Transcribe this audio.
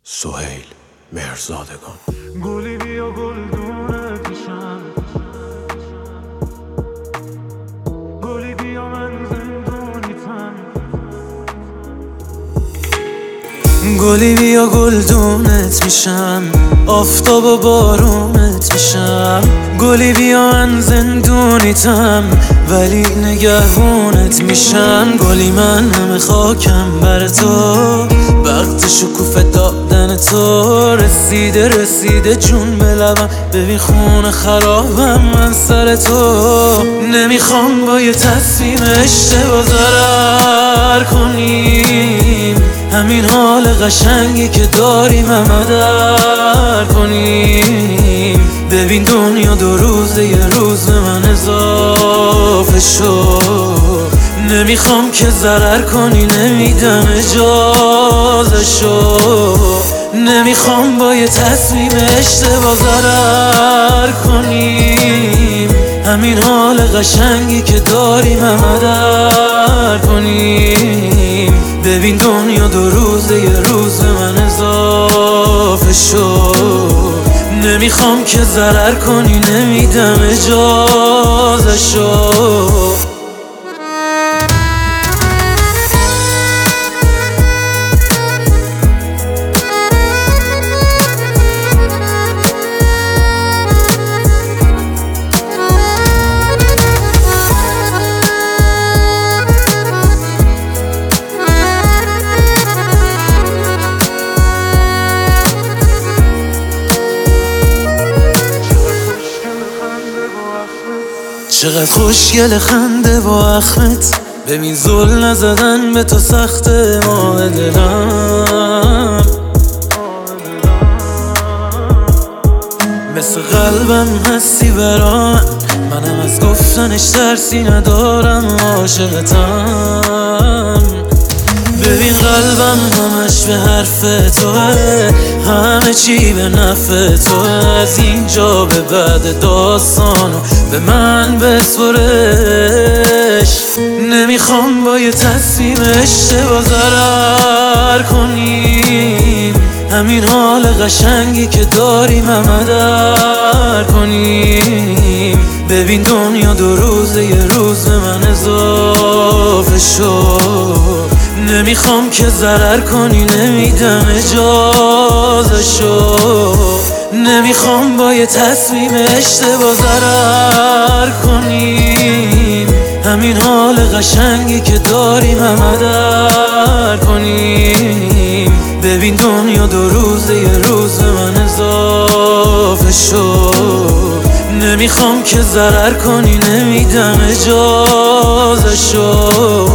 سهیل مهرزادگان. گلی بیا گلدونت میشم، گلی بیا من زندونیتم، گلی بیا گلدونت میشم، آفتاب و بارونت میشم. گلی بیا من زندونیتم ولی نگهبونت میشم. گلی من همه خاکم بر تو، وقت شکوفه دادن تو. رسیده جون به لبم، ببین خونه خرابم من سر تو. نمیخوام با یه تصمیم اشتباه ضرر کنیم، همین حال قشنگی که داریم همه در کنیم. ببین دنیا دو روزه، یه روز به من اضافه شد. نمیخوام که ضرر کنی، نمیدم اجازه شو. نمیخوام با یه تصمیم اشتباه ضرر کنیم، همین حال قشنگی که داریم همه در کنیم. ببین دنیا دو روزه، یه روز به من اضافه شد. نمیخوام که ضرر کنی، نمیدم اجازه شو. چقدر خوشگل خنده با اخمت، ببین زل نزدن به تو سخته. ماه دلم مثل قلبم هستی برام، منم از گفتنش ترسی ندارم. عاشقتم، ببین قلبم همش به حرف توه، همه چی به نفع توه. از اینجا به بعد داستانو به من بسپرش. نمیخوام با یه تصمیم اشتباه ضرر کنیم، همین حال قشنگی که داریم همه در کنیم. ببین دنیا دو روزه، یه روز به من اضافه شد. نمیخوام که ضرر کنی، نمیدم اجازه شو. نمیخوام با یه تصمیم اشتباه ضرر کنیم، همین حال قشنگی که داریم همه در کنیم. ببین دنیا دو روزه، یه روز به من اضافه شد. نمیخوام که ضرر کنی، نمیدم اجازه شو.